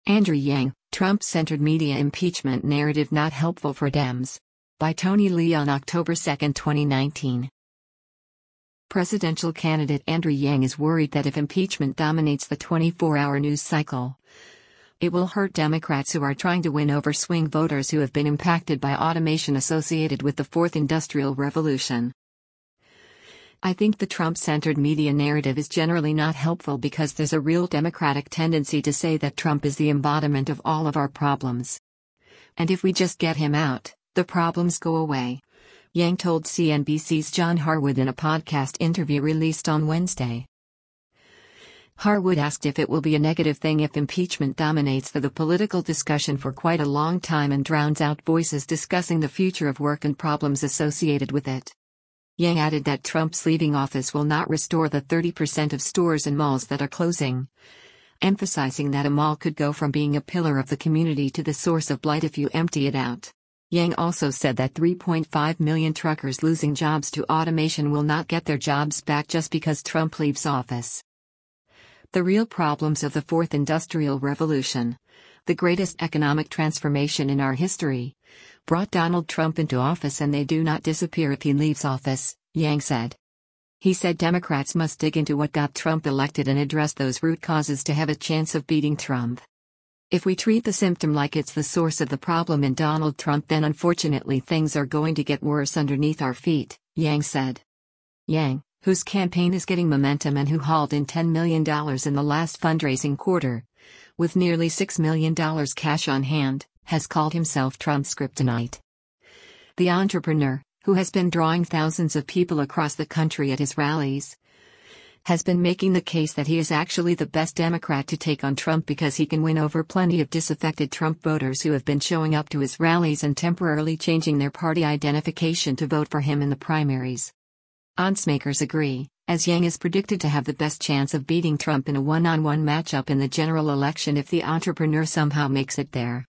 Andrew Yang, Trump-centered media impeachment narrative not helpful for Dems. By Tony Lee on October 2, 2019. Presidential candidate Andrew Yang is worried that if impeachment dominates the 24-hour news cycle, it will hurt Democrats who are trying to win over swing voters who have been impacted by automation associated with the Fourth Industrial Revolution. I think the Trump-centered media narrative is generally not helpful because there's a real Democratic tendency to say that Trump is the embodiment of all of our problems. And if we just get him out, the problems go away. Yang told CNBC's John Harwood in a podcast interview released on Wednesday. Harwood asked if it will be a negative thing if impeachment dominates the political discussion for quite a long time and drowns out voices discussing the future of work and problems associated with it. Yang added that Trump's leaving office will not restore the 30% of stores and malls that are closing, emphasizing that a mall could go from being a pillar of the community to the source of blight if you empty it out. Yang also said that 3.5 million truckers losing jobs to automation will not get their jobs back just because Trump leaves office. The real problems of the Fourth Industrial Revolution, the greatest economic transformation in our history, brought Donald Trump into office and they do not disappear if he leaves office, Yang said. He said Democrats must dig into what got Trump elected and address those root causes to have a chance of beating Trump. If we treat the symptom like it's the source of the problem in Donald Trump, then unfortunately things are going to get worse underneath our feet, Yang said. Yang, whose campaign is getting momentum and who hauled in $10 million in the last fundraising quarter, with nearly $6 million cash on hand, has called himself Trump's kryptonite. The entrepreneur, who has been drawing thousands of people across the country at his rallies, has been making the case that he is actually the best Democrat to take on Trump because he can win over plenty of disaffected Trump voters who have been showing up to his rallies and temporarily changing their party identification to vote for him in the primaries. Oddsmakers agree, as Yang is predicted to have the best chance of beating Trump in a one-on-one matchup in the general election if the entrepreneur somehow makes it there.